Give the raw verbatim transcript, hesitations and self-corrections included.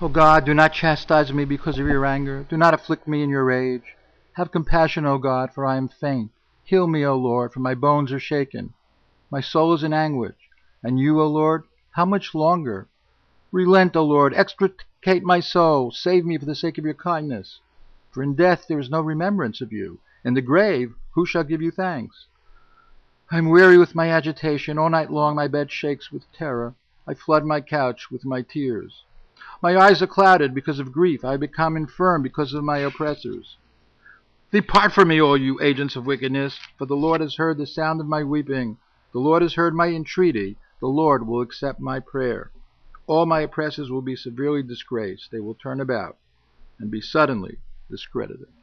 O God, do not chastise me because of your anger. Do not afflict me in your rage. Have compassion, O God, for I am faint. Heal me, O Lord, for my bones are shaken. My soul is in anguish. And you, O Lord, how much longer? Relent, O Lord, extricate my soul. Save me for the sake of your kindness. For in death there is no remembrance of you. In the grave, who shall give you thanks? I am weary with my agitation. All night long my bed shakes with terror. I flood my couch with my tears. My eyes are clouded because of grief. I have become infirm because of my oppressors. Depart from me, all you agents of wickedness, for the Lord has heard the sound of my weeping. The Lord has heard my entreaty. The Lord will accept my prayer. All my oppressors will be severely disgraced. They will turn about and be suddenly discredited.